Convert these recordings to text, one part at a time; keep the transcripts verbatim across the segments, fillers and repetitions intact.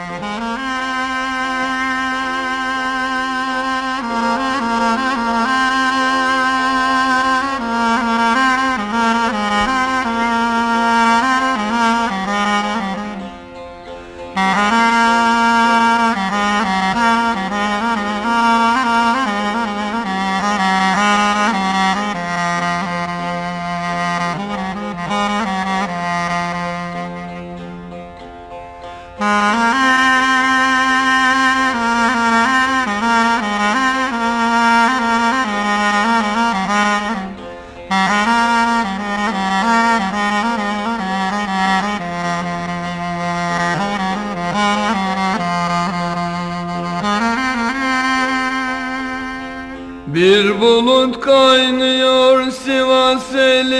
Bir bulut kaynıyor Sivas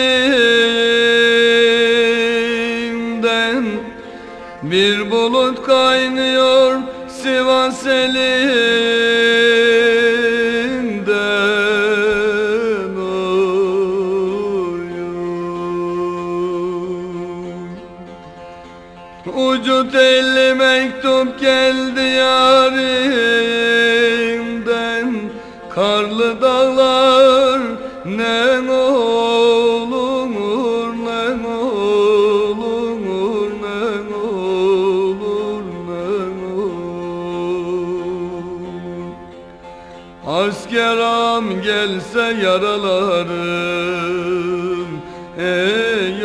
elimden, bir bulut kaynıyor Sivas elimden, oy, oy. Ucu telli mektup geldi yarimden, karlı dağlar ne olur, ne olur, ne olur, ne olur. Asker ağam gelse yaralarım, ey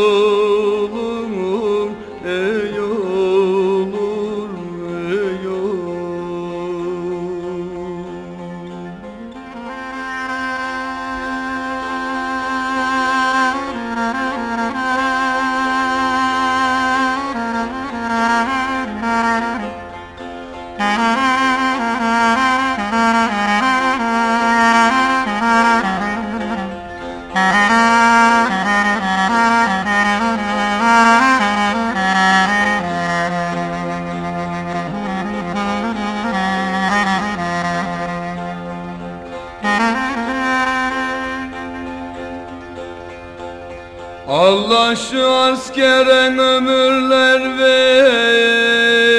oğlum, ey oğlum, ey oğlum. Allah şu askere ömürler ver.